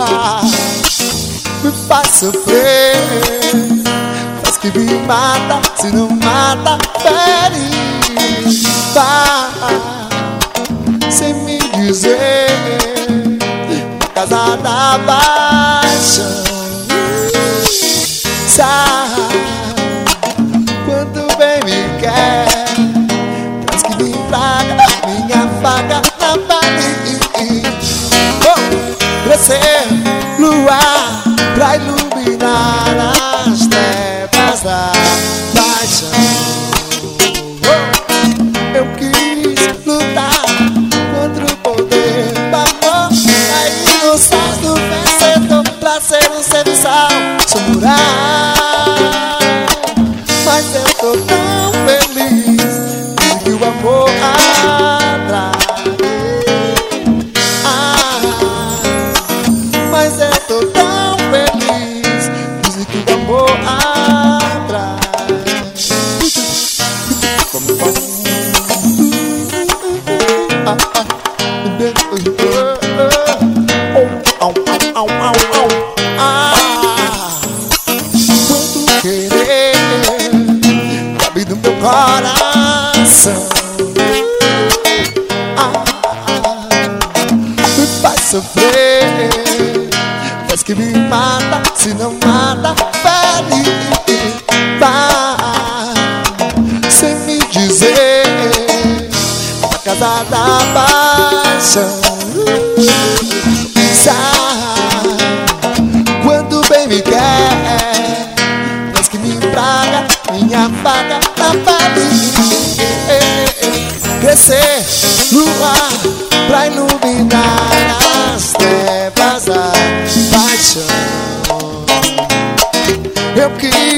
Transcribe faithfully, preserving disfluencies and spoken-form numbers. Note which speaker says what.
Speaker 1: me faz sofrer, faz que me mata, se não mata, fere. Vai, sem me dizer, na casa da paixão. Sai, quando bem me quer, traz que me traga minha faca na parede. Oh, crescer, luar, pra iluminar as trevas da paixão. Oh, eu quis lutar contra o poder do amor, aí no sal do vencedor, pra ser um serviçal, sou mural. Mas eu tô tão feliz que o amor atrai. Ah, mas eu tô tão feliz que o amor atrai. Ah, ah. Quanto querer cabe no meu coração. Ah, me faz sofrer, faz que me mata, se não mata, fere. Vai, sem me dizer, na casa da paixão. Sai, quando bem me quer, mas que me praga, minha faca na parede. Crescer, luar, pra iluminar as trevas da paixão. Eu quis